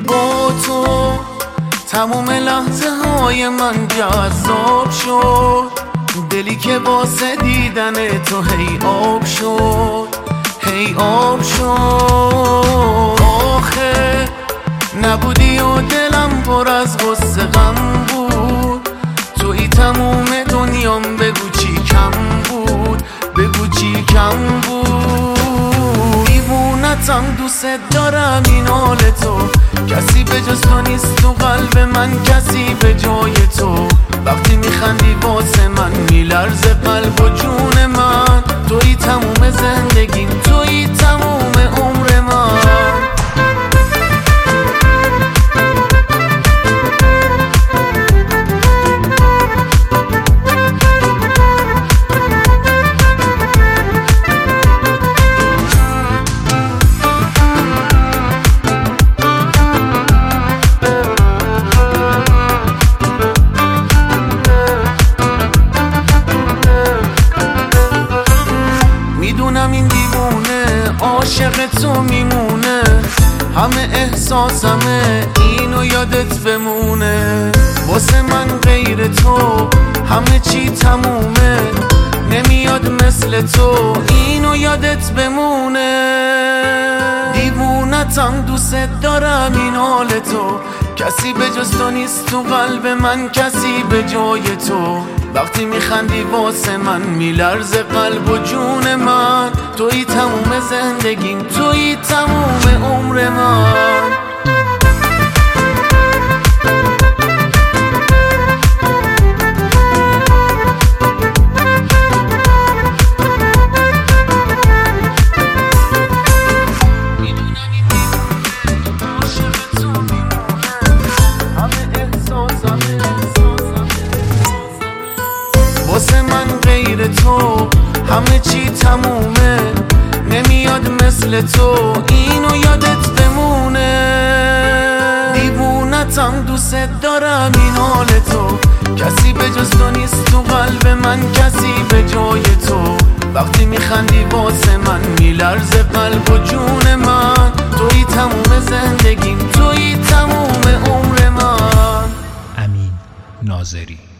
با تو تموم لحظه های من جذاب شد، دلی که واسه دیدن تو هی آب شد، هی آب شد. آخه نبودی و دلم پر از غصه غم بود، توی تموم دنیام بگو چی کم بود، بگو چی کم بود. دیوونتم دوست دارم این حال تو، کسی به جز تو نیست تو قلب من، کسی به جای تو. وقتی میخندی واسه من میلرزه قلب و جون من، توی تموم زندگیم، توی تموم عمر من. میدونم این دیوونه عاشق تو میمونه، همه احساسمه اینو یادت بمونه. واسه من غیر تو همه چی تمومه، نمیاد مثل تو اینو یادت بمونه. دیوونتم دوست دارم این حال تو، کسی به جز تو نیست تو قلب من، کسی به جای تو. وقتی میخندی واسه من میلرزه قلب و جون من، توی تموم زندگیم، توی تموم عمر من. واسه من غیر تو همه چی تمومه، نمیاد مثل تو اینو یادت بمونه. دیوونتم دوست دارم این حال تو، کسی به جز تو نیست تو قلب من، کسی به جای تو. وقتی میخندی واسه من میلرزه قلب و جون من، توی تموم زندگیم، توی تموم عمر من. امین ناظری.